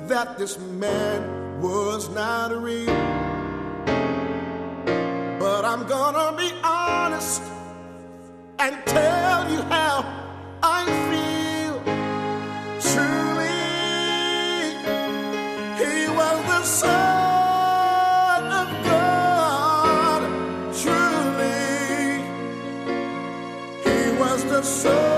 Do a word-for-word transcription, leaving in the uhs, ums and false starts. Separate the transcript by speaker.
Speaker 1: that this man was not real. But I'm gonna be honest and tell you how I feel. Truly, he was the Son of God. Truly, he was the Son